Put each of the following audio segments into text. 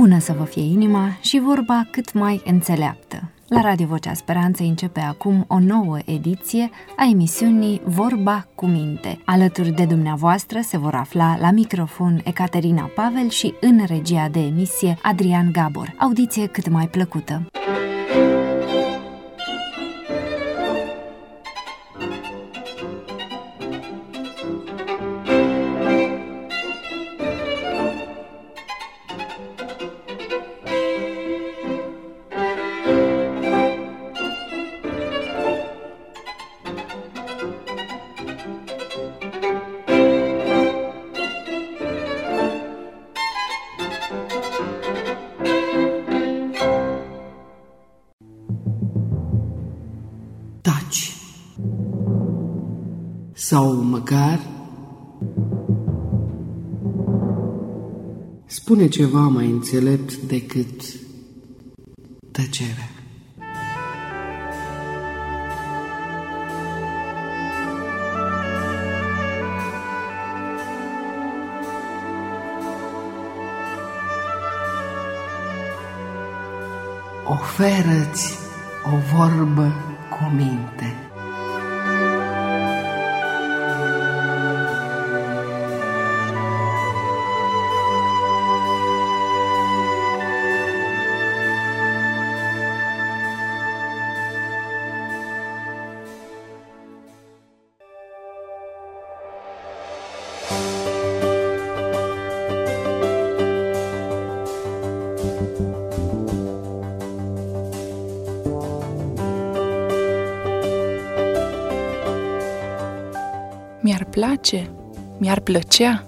Bună să vă fie inima și vorba cât mai înțeleaptă. La Radio Vocea Speranței începe acum o nouă ediție a emisiunii Vorba cu Minte. Alături de dumneavoastră se vor afla la microfon Ecaterina Pavel și în regia de emisie Adrian Gabor. Audiție cât mai plăcută! Taci. Sau măcar spune ceva mai înțelept decât tăcerea. Oferă-ți o vorbă cu minte. Mi-ar place, mi-ar plăcea.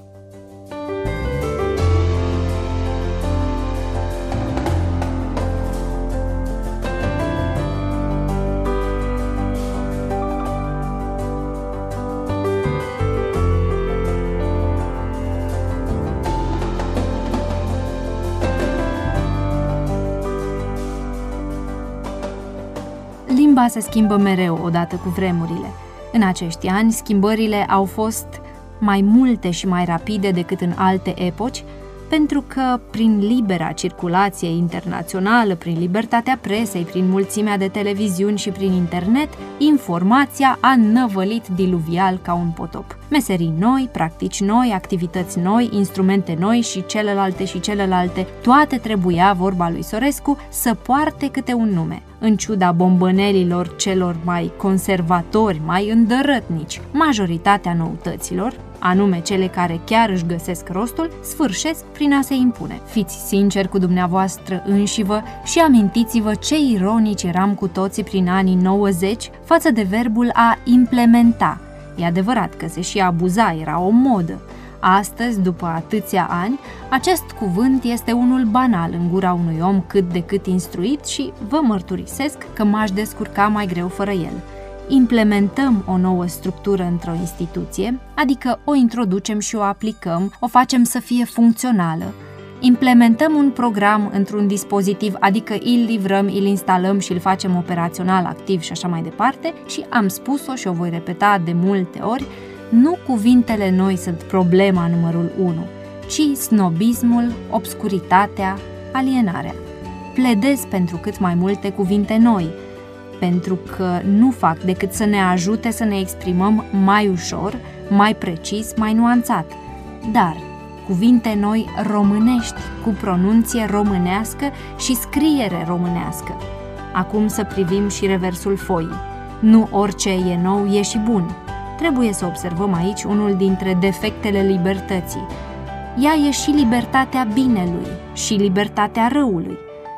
Limba se schimbă mereu odată cu vremurile. În acești ani, schimbările au fost mai multe și mai rapide decât în alte epoci, pentru că prin libera circulație internațională, prin libertatea presei, prin mulțimea de televiziuni și prin internet, informația a năvălit diluvial ca un potop. Meserii noi, practici noi, activități noi, instrumente noi și celelalte, toate trebuia, vorba lui Sorescu, să poarte câte un nume. În ciuda bombănelilor celor mai conservatori, mai îndărătnici, majoritatea noutăților, anume cele care chiar își găsesc rostul, sfârșesc prin a se impune. Fiți sinceri cu dumneavoastră înșivă și amintiți-vă ce ironici eram cu toții prin anii 90 față de verbul a implementa. E adevărat că se și abuza, era o modă. Astăzi, după atâția ani, acest cuvânt este unul banal în gura unui om cât de cât instruit și vă mărturisesc că m-aș descurca mai greu fără el. Implementăm o nouă structură într-o instituție, adică o introducem și o aplicăm, o facem să fie funcțională. Implementăm un program într-un dispozitiv, adică îl livrăm, îl instalăm și îl facem operațional, activ și așa mai departe, și am spus-o și o voi repeta de multe ori, nu cuvintele noi sunt problema numărul 1, ci snobismul, obscuritatea, alienarea. Pledez pentru cât mai multe cuvinte noi, pentru că nu fac decât să ne ajute să ne exprimăm mai ușor, mai precis, mai nuanțat. Dar cuvinte noi românești, cu pronunție românească și scriere românească. Acum să privim și reversul foii. Nu orice e nou e și bun. Trebuie să observăm aici unul dintre defectele libertății. Ea e și libertatea binelui și libertatea răului.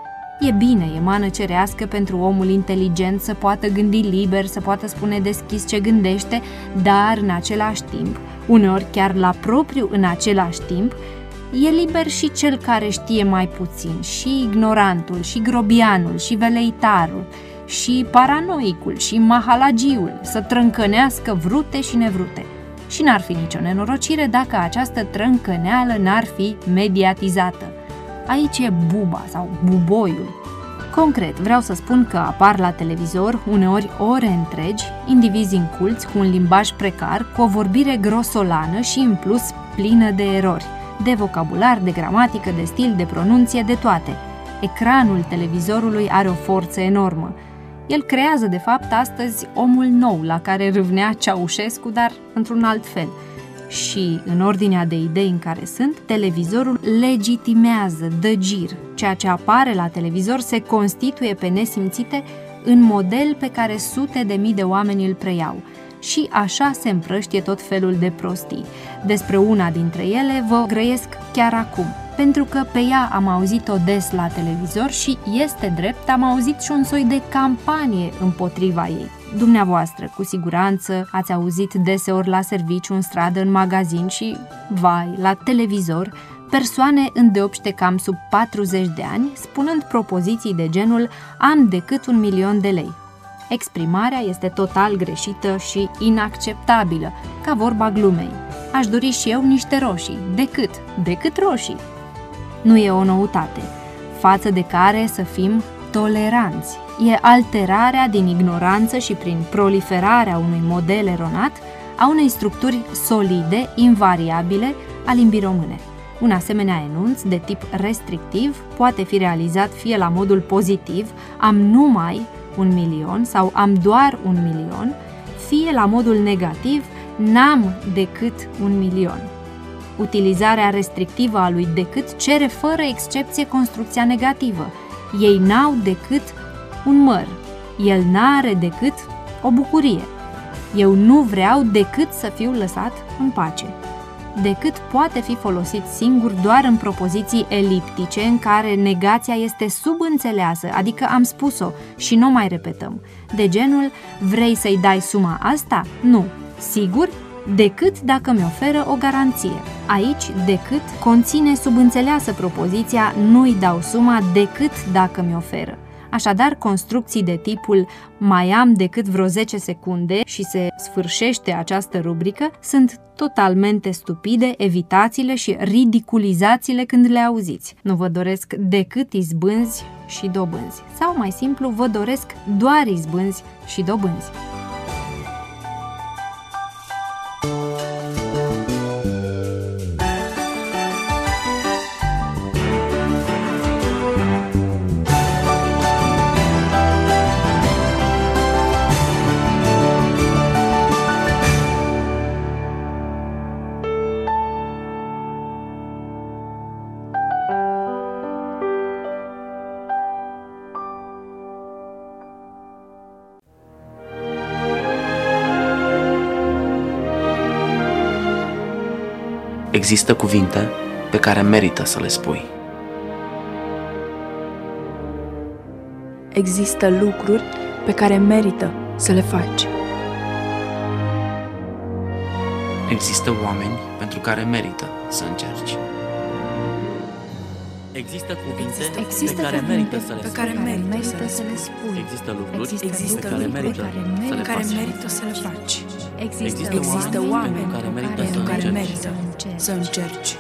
E bine, e mană cerească pentru omul inteligent să poată gândi liber, să poată spune deschis ce gândește, dar în același timp, uneori chiar la propriu în același timp, e liber și cel care știe mai puțin, și ignorantul, și grobianul, și veleitarul, și paranoicul, și mahalagiul, să trâncănească vrute și nevrute. Și n-ar fi nicio nenorocire dacă această trâncăneală n-ar fi mediatizată. Aici e buba sau buboiul. Concret, vreau să spun că apar la televizor, uneori ore întregi, indivizi inculți cu un limbaj precar, cu o vorbire grosolană și, în plus, plină de erori. de vocabular, de gramatică, de stil, de pronunție, de toate. Ecranul televizorului are o forță enormă. El creează, de fapt, astăzi omul nou la care râvnea Ceaușescu, dar într-un alt fel. Și, în ordinea de idei în care sunt, televizorul legitimează, dă gir. Ceea ce apare la televizor se constituie pe nesimțite în model pe care sute de mii de oameni îl preiau. Și așa se împrăștie tot felul de prostii. Despre una dintre ele vă grăiesc chiar acum, pentru că pe ea am auzit-o des la televizor și, este drept, am auzit și un soi de campanie împotriva ei. Dumneavoastră, cu siguranță, ați auzit deseori la serviciu, în stradă, în magazin și, vai, la televizor, persoane îndeopște cam sub 40 de ani, spunând propoziții de genul „am decât 1.000.000 de lei”. Exprimarea este total greșită și inacceptabilă, ca vorba glumei. Aș dori și eu niște roșii. Decât roșii. Nu e o noutate, față de care să fim toleranți. E alterarea din ignoranță și prin proliferarea unui model eronat a unei structuri solide, invariabile, a limbii române. Un asemenea enunț de tip restrictiv poate fi realizat fie la modul pozitiv, am numai 1.000.000 sau am doar 1.000.000, fie la modul negativ, n-am decât 1.000.000. Utilizarea restrictivă a lui decât cere fără excepție construcția negativă. Ei n-au decât un măr, el n-are decât o bucurie. Eu nu vreau decât să fiu lăsat în pace. Decât poate fi folosit singur doar în propoziții eliptice în care negația este subînțeleasă, adică am spus-o și nu mai repetăm. De genul, vrei să-i dai suma asta? Nu. Sigur? Decât dacă mi oferă o garanție. Aici, decât conține subînțeleasă propoziția nu-i dau suma decât dacă mi oferă. Așadar, construcții de tipul mai am decât vreo 10 secunde și se sfârșește această rubrică sunt totalmente stupide, evitați-le și ridiculizați-le când le auziți. Nu vă doresc decât izbânzi și dobânzi. Sau mai simplu, vă doresc doar izbânzi și dobânzi. Există cuvinte pe care merită să le spui. Există lucruri pe care merită să le faci. Există oameni pentru care merită să încerci. Există cuvinte pe care merită să le spui. Există lucruri pe care merită să le faci. Există oameni pentru care merită să încerci.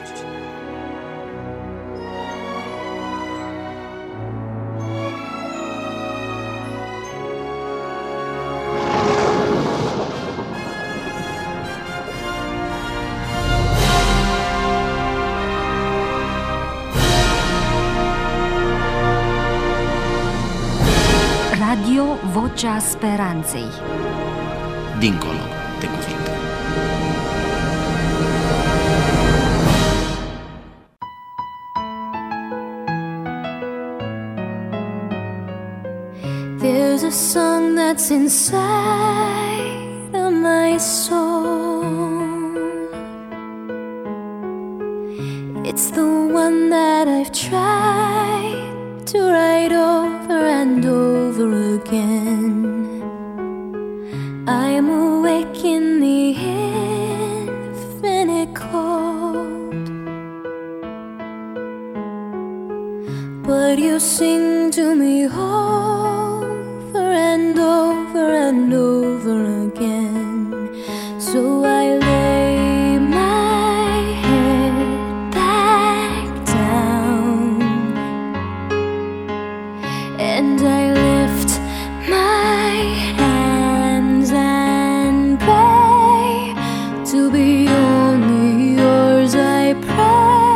Radio Vocea Speranței. Dincolo de cuvinte. There's a song that's inside of my soul. It's the one that I've tried to write over and over again. I'm awake in the infinite cold, but you sing to me over and over and over again. So I lay my head back down and I lift my hands and pray to be only yours. I pray.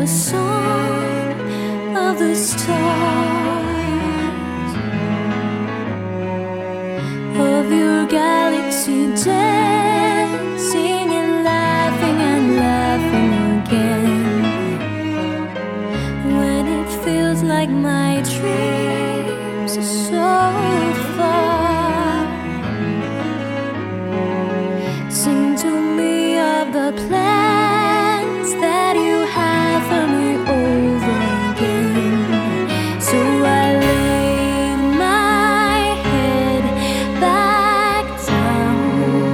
song of the stars, of your galaxy dancing and laughing again. When it feels like my dreams are so far, sing to me of the plans that you have for me over again. So I lay my head back down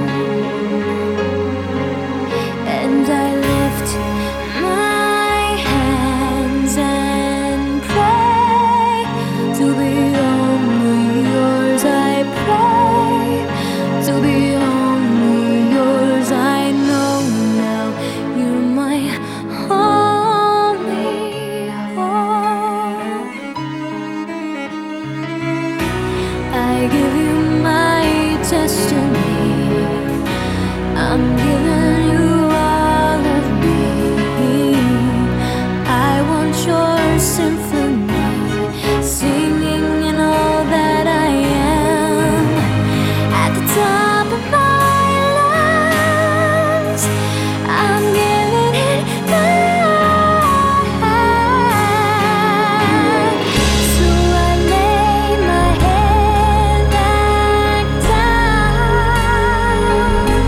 and I lift my hands and pray to be only yours. I pray to be only yours. I know now you're my only hope. I give you my destiny. I'm giving you all of me. I want your symphony, singing in all that I am. At the top of my lungs, I'm giving it back. So I lay my head back down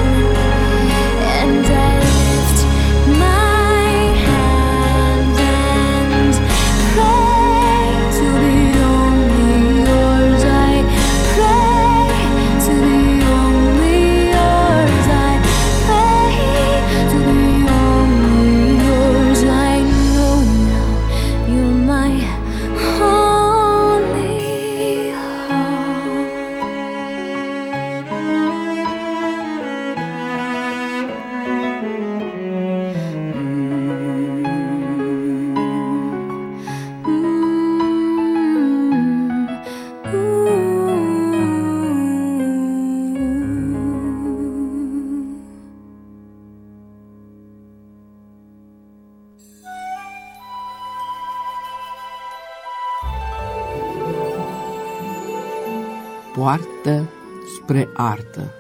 and I lift my hands and pray to be only yours. I pray to be only yours. I pray to be only yours. I know now you're my only Poartă spre artă.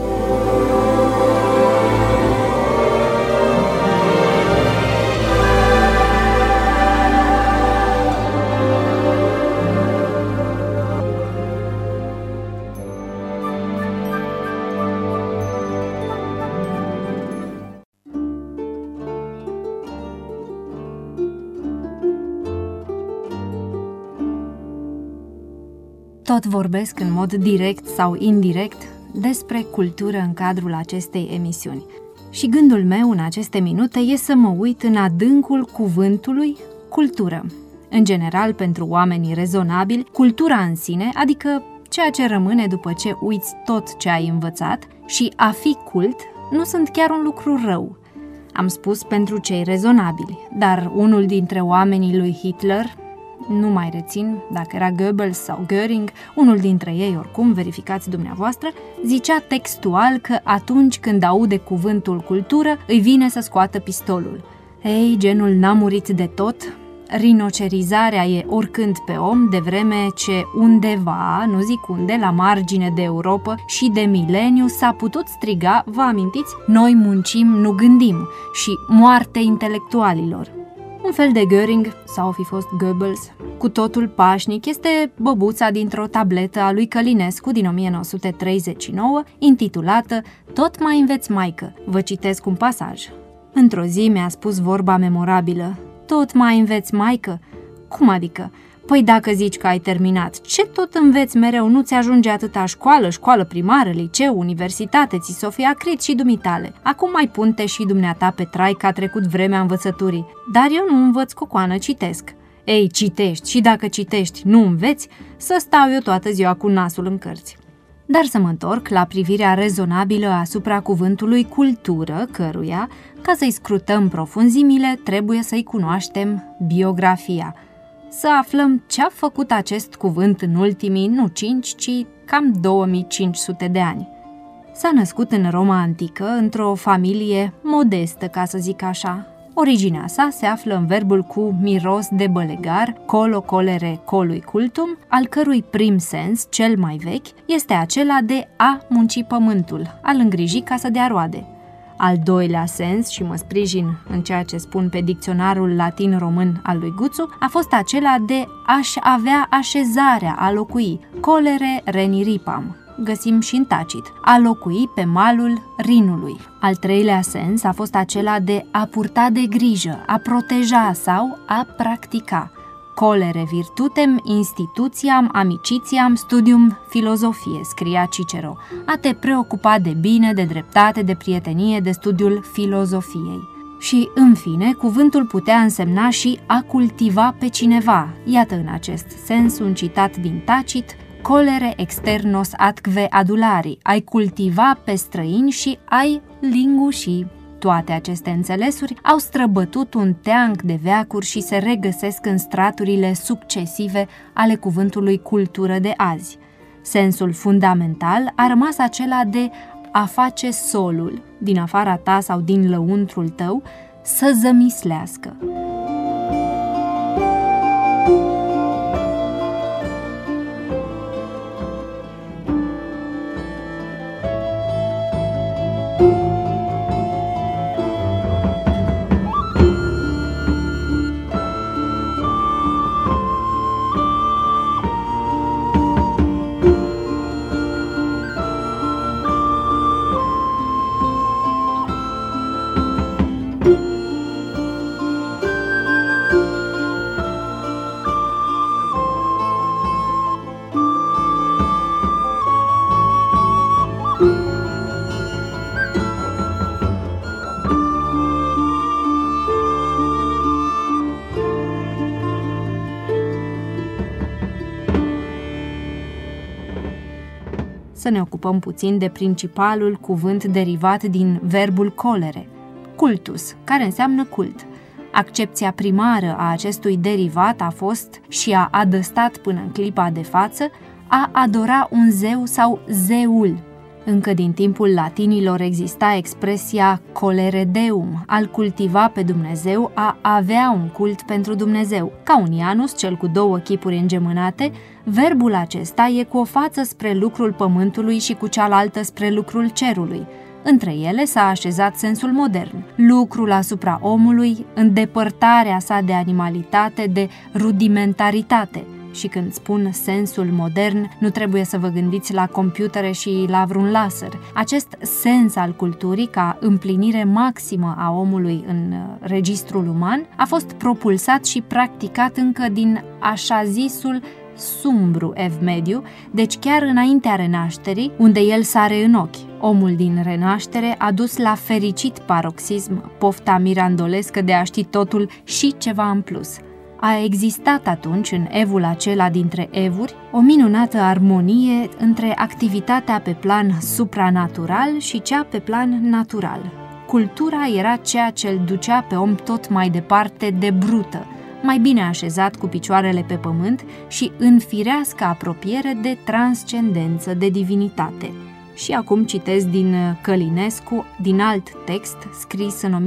Tot vorbesc în mod direct sau indirect despre cultură în cadrul acestei emisiuni. Și gândul meu în aceste minute e să mă uit în adâncul cuvântului cultură. În general, pentru oamenii rezonabili, cultura în sine, adică ceea ce rămâne după ce uiți tot ce ai învățat, și a fi cult nu sunt chiar un lucru rău. Am spus pentru cei rezonabili, dar unul dintre oamenii lui Hitler, nu mai rețin dacă era Goebbels sau Göring, unul dintre ei oricum, verificați dumneavoastră, zicea textual că atunci când aude cuvântul cultură, îi vine să scoată pistolul. Ei, genul n-a murit de tot, rinocerizarea e oricând pe om, de vreme ce undeva, nu zic unde, la margine de Europa și de mileniu s-a putut striga, vă amintiți? Noi muncim, nu gândim și moarte intelectualilor. Un fel de Göring, sau fi fost Goebbels, cu totul pașnic, este băbuța dintr-o tabletă a lui Călinescu din 1939, intitulată Tot mai înveți, maică. Vă citesc un pasaj. Într-o zi mi-a spus vorba memorabilă. Tot mai înveți, maică? Cum adică? Păi dacă zici că ai terminat, ce tot înveți mereu? Nu-ți ajunge atâta școală primară, liceu, universitate, ți s-o fi acrit și dumitale. Acum mai punte și dumneata pe trai că a trecut vremea învățăturii. Dar eu nu învăț, cocoană, citesc. Ei, citești și dacă citești nu înveți, să stau eu toată ziua cu nasul în cărți. Dar să mă întorc la privirea rezonabilă asupra cuvântului cultură, căruia, ca să-i scrutăm profunzimile, trebuie să-i cunoaștem biografia. Să aflăm ce a făcut acest cuvânt în ultimii, nu 5, ci cam 2500 de ani. S-a născut în Roma antică, într-o familie modestă, ca să zic așa, Originea sa se află în verbul cu miros de bălegar, colo colere colui cultum, al cărui prim sens, cel mai vechi, este acela de a munci pământul, a-l îngriji ca să dea roade. Al doilea sens, și mă sprijin în ceea ce spun pe dicționarul latin-român al lui Guțu, a fost acela de a-și avea așezarea, a locui, colere reniripam. Găsim și în Tacit, a locui pe malul Rinului. Al treilea sens a fost acela de a purta de grijă, a proteja sau a practica. Colere virtutem institutiam amicitiam studium filozofie, scria Cicero, a te preocupa de bine, de dreptate, de prietenie, de studiul filozofiei. Și, în fine, cuvântul putea însemna și a cultiva pe cineva. Iată în acest sens un citat din Tacit: colere externos atque adulari, ai cultiva pe străini și ai linguși. Toate aceste înțelesuri au străbătut un teanc de veacuri și se regăsesc în straturile succesive ale cuvântului cultură de azi. Sensul fundamental a rămas acela de a face solul, din afara ta sau din lăuntrul tău, să zămislească. Să ne ocupăm puțin de principalul cuvânt derivat din verbul colere, cultus, care înseamnă cult. Accepția primară a acestui derivat a fost și a adăstat până în clipa de față a adora un zeu sau zeul. Încă din timpul latinilor exista expresia colere deum, al cultiva pe Dumnezeu, a avea un cult pentru Dumnezeu. Ca un Ianus, cel cu două chipuri îngemânate, verbul acesta e cu o față spre lucrul pământului și cu cealaltă spre lucrul cerului. Între ele s-a așezat sensul modern, lucrul asupra omului, îndepărtarea sa de animalitate, de rudimentaritate. Și când spun sensul modern, nu trebuie să vă gândiți la computere și la vreun laser. Acest sens al culturii, ca împlinire maximă a omului în registrul uman, a fost propulsat și practicat încă din așa zisul sumbru ev mediu, deci chiar înaintea renașterii, unde el sare în ochi. Omul din renaștere a dus la fericit paroxism pofta mirandolescă de a ști totul și ceva în plus. A existat atunci, în evul acela dintre evuri, o minunată armonie între activitatea pe plan supranatural și cea pe plan natural. Cultura era ceea ce îl ducea pe om tot mai departe de brută, mai bine așezat cu picioarele pe pământ și în firească apropiere de transcendență, de divinitate. Și acum citez din Călinescu, din alt text scris în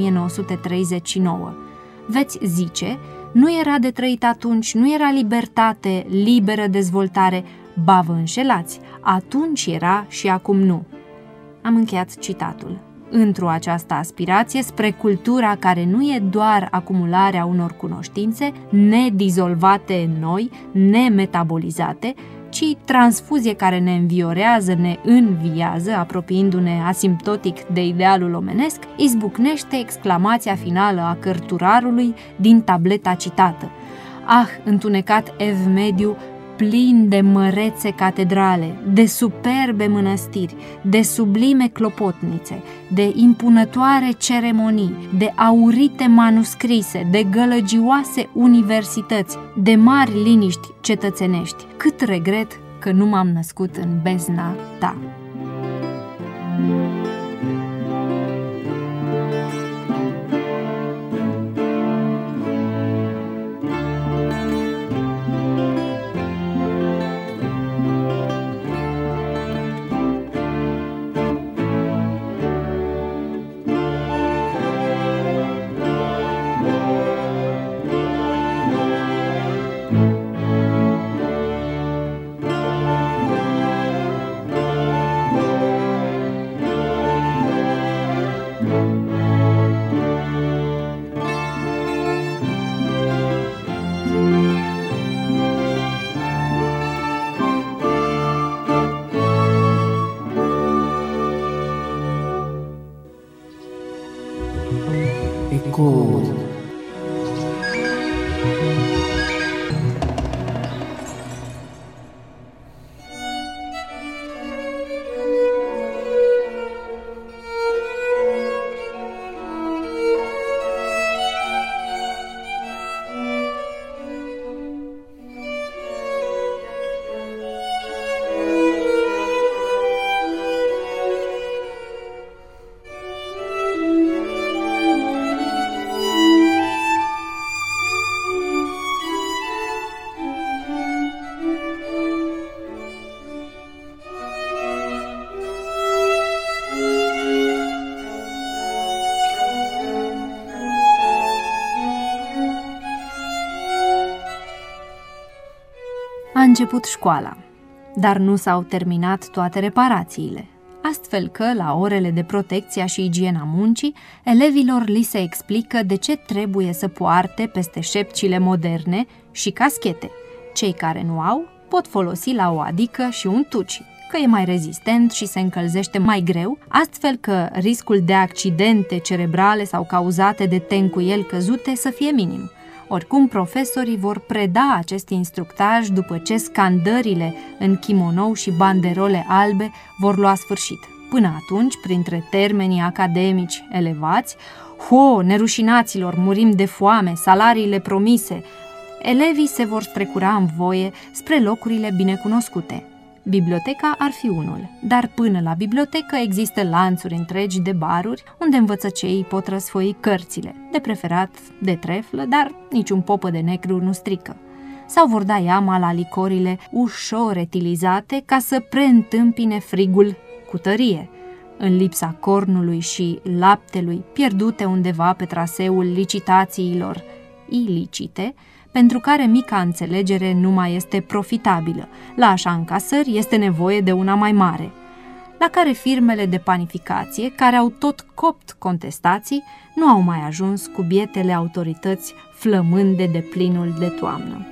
1939. Veți zice, nu era de trăit atunci, nu era libertate, liberă dezvoltare, ba vă înșelați, atunci era și acum nu. Am încheiat citatul. Într-o această aspirație spre cultura care nu e doar acumularea unor cunoștințe nedizolvate în noi, nemetabolizate, ci transfuzie care ne înviorează, ne înviază, apropiindu-ne asimptotic de idealul omenesc, izbucnește exclamația finală a cărturarului din tableta citată. Ah, întunecat ev mediu, plin de mărețe catedrale, de superbe mănăstiri, de sublime clopotnițe, de impunătoare ceremonii, de aurite manuscrise, de gălăgioase universități, de mari liniști cetățenești. Cât regret că nu m-am născut în bezna ta. început școala, dar nu s-au terminat toate reparațiile, astfel că, la orele de protecția și igiena muncii, elevilor li se explică de ce trebuie să poarte peste șepcile moderne și caschete. Cei care nu au pot folosi la o adică și un tuci, că e mai rezistent și se încălzește mai greu, astfel că riscul de accidente cerebrale sau cauzate de tencuieli căzute să fie minim. Oricum, profesorii vor preda acest instructaj după ce scandările în kimonou și banderole albe vor lua sfârșit. Până atunci, printre termenii academici elevați, nerușinaților, murim de foame, salariile promise, elevii se vor strecura în voie spre locurile binecunoscute. Biblioteca ar fi unul, dar până la bibliotecă există lanțuri întregi de baruri unde învățăceii pot răsfoi cărțile, de preferat de treflă, dar niciun popă de necru nu strică. Sau vor da iama la licorile ușor etilizate ca să preîntâmpine frigul cu tărie. În lipsa cornului și laptelui pierdute undeva pe traseul licitațiilor ilicite, pentru care mica înțelegere nu mai este profitabilă, la așa încasări este nevoie de una mai mare, la care firmele de panificație, care au tot copt contestații, nu au mai ajuns cu bietele autorități flămânde de plinul de toamnă.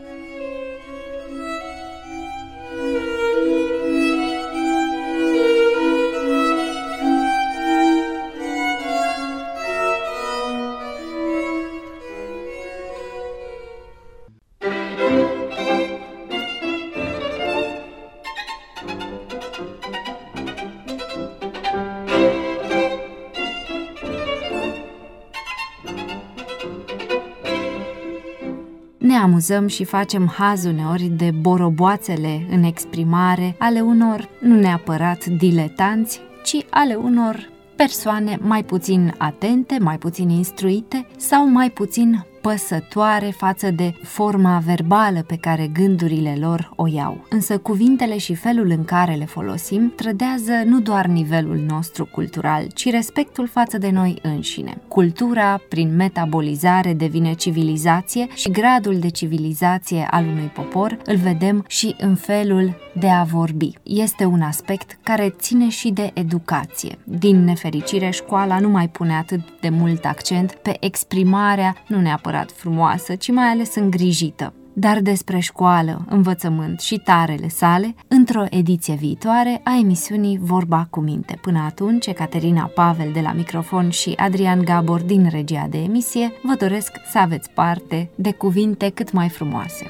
Ne amuzăm și facem haz uneori de boroboațele în exprimare ale unor nu neapărat diletanți, ci ale unor persoane mai puțin atente, mai puțin instruite sau mai puțin păsătoare față de forma verbală pe care gândurile lor o iau. Însă cuvintele și felul în care le folosim trădează nu doar nivelul nostru cultural, ci respectul față de noi înșine. Cultura, prin metabolizare, devine civilizație și gradul de civilizație al unui popor îl vedem și în felul de a vorbi. Este un aspect care ține și de educație. Din nefericire, școala nu mai pune atât de mult accent pe exprimarea nu neapărat frumoasă, ci mai ales îngrijită. Dar despre școală, învățământ și tarele sale, într-o ediție viitoare a emisiunii Vorba cu Minte. Până atunci, Ecaterina Pavel de la microfon și Adrian Gabor din regia de emisie vă doresc să aveți parte de cuvinte cât mai frumoase.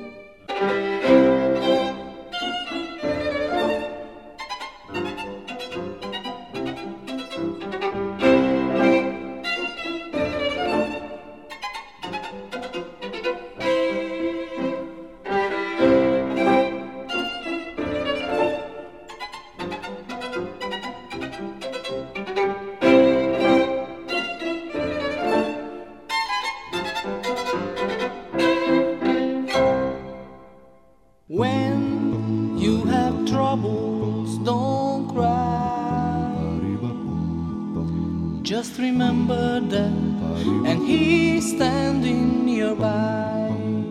Just remember that, and he's standing nearby.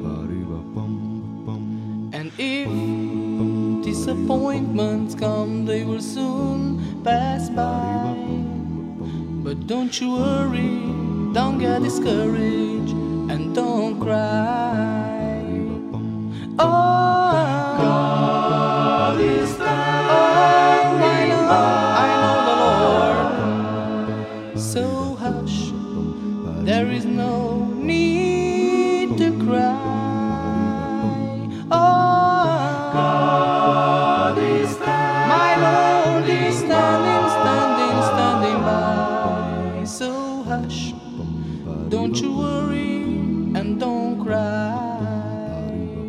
And if disappointments come, they will soon pass by. But don't you worry, don't get discouraged, and don't cry. Oh, God is there. Oh, I know the Lord. So hush, there is no need to cry. Oh, God is there. My Lord is standing by. So hush, don't you worry and don't cry.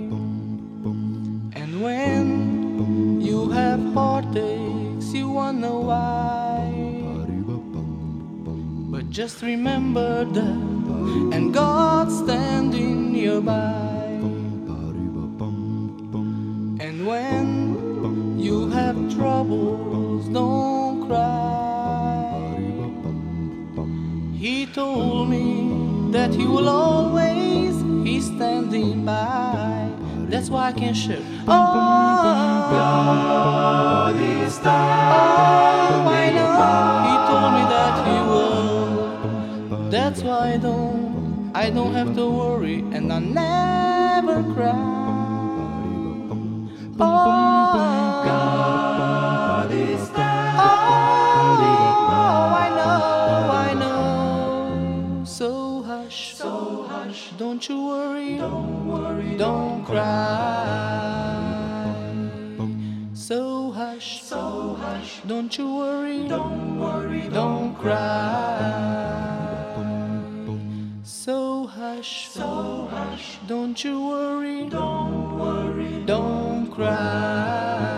And when you have heartaches, you wonder why. But just remember that, and God standing nearby. And when you have troubles, don't cry. He told me that he will always be standing by. That's why I can't share. God is time. I know He told me that He will. That's why I don't have to worry, and I never cry. God is time. I know. So hush, don't you worry, don't cry. So hush, don't you worry, don't cry. So hush, don't you worry, don't cry.